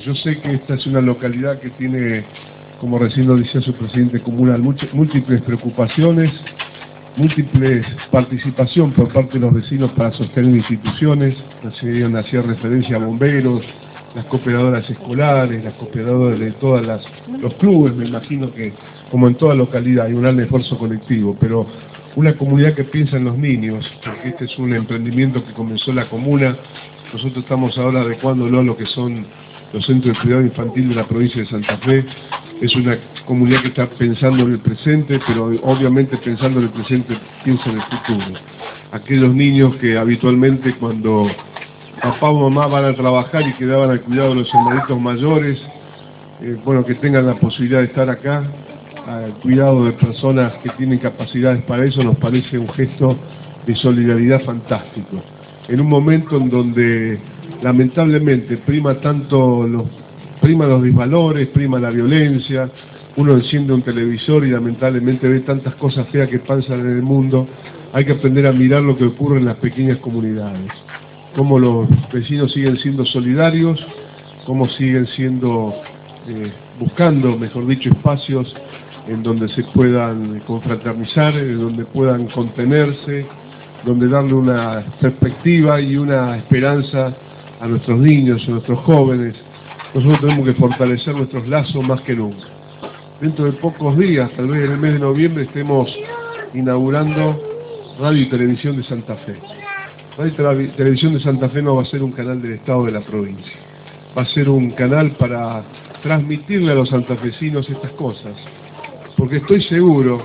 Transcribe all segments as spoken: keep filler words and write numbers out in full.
Yo sé que esta es una localidad que tiene, como recién lo decía su presidente comunal, múltiples preocupaciones, múltiples participación por parte de los vecinos para sostener instituciones. Hacían hacía referencia a bomberos, las cooperadoras escolares, las cooperadoras de todas las los clubes. Me imagino que, como en toda localidad, hay un gran esfuerzo colectivo, pero una comunidad que piensa en los niños, porque este es un emprendimiento que comenzó la comuna. Nosotros estamos ahora adecuándolo a lo que son los centros de cuidado infantil de la provincia de Santa Fe. Es una comunidad que está pensando en el presente, pero obviamente pensando en el presente piensa en el futuro. Aquellos niños que habitualmente o papá o mamá van a trabajar y quedaban al cuidado de los hermanitos mayores, eh, bueno, que tengan la posibilidad de estar acá, al cuidado de personas que tienen capacidades para eso, nos parece un gesto de solidaridad fantástico. En un momento en donde lamentablemente prima tanto los, prima los disvalores, prima la violencia, uno enciende un televisor y lamentablemente ve tantas cosas feas que pasan en el mundo, hay que aprender a mirar lo que ocurre en las pequeñas comunidades, cómo los vecinos siguen siendo solidarios, cómo siguen siendo, eh, buscando, mejor dicho, espacios en donde se puedan confraternizar, en donde puedan contenerse, donde darle una perspectiva y una esperanza a nuestros niños, a nuestros jóvenes. Nosotros tenemos que fortalecer nuestros lazos más que nunca. Dentro de pocos días, tal vez en el mes de noviembre, estemos inaugurando Radio y Televisión de Santa Fe. Radio y Televisión de Santa Fe no va a ser un canal del Estado de la provincia. Va a ser un canal para transmitirle a los santafesinos estas cosas. Porque estoy seguro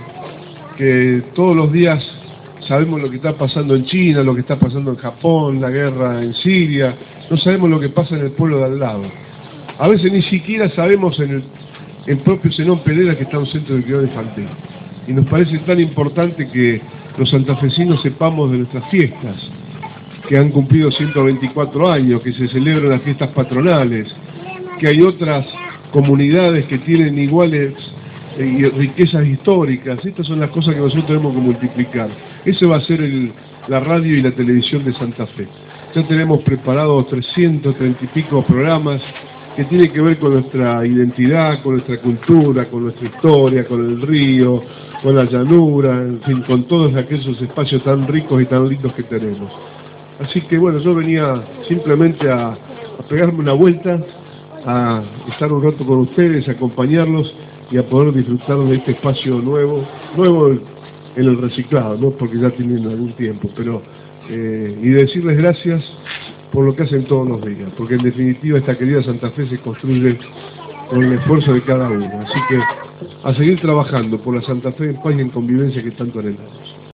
que todos los días sabemos lo que está pasando en China, lo que está pasando en Japón, la guerra en Siria. No sabemos lo que pasa en el pueblo de al lado. A veces ni siquiera sabemos en el, el propio Zenón Pereira que está un centro de cuidado infantil. Y nos parece tan importante que los santafesinos sepamos de nuestras fiestas, que han cumplido ciento veinticuatro años, que se celebran las fiestas patronales, que hay otras comunidades que tienen iguales y riquezas históricas. Estas son las cosas que nosotros tenemos que multiplicar. Ese va a ser el, la radio y la televisión de Santa Fe. Ya tenemos preparados trescientos treinta y pico programas que tienen que ver con nuestra identidad, con nuestra cultura, con nuestra historia, con el río, con la llanura, en fin, con todos aquellos espacios tan ricos y tan lindos que tenemos. Así que bueno, yo venía simplemente a, a pegarme una vuelta, a estar un rato con ustedes, a acompañarlos y a poder disfrutar de este espacio nuevo, nuevo en el reciclado, no porque ya tienen algún tiempo, pero eh, y decirles gracias por lo que hacen todos los días, porque en definitiva esta querida Santa Fe se construye con el esfuerzo de cada uno. Así que a seguir trabajando por la Santa Fe en paz y en convivencia que tanto anhelamos.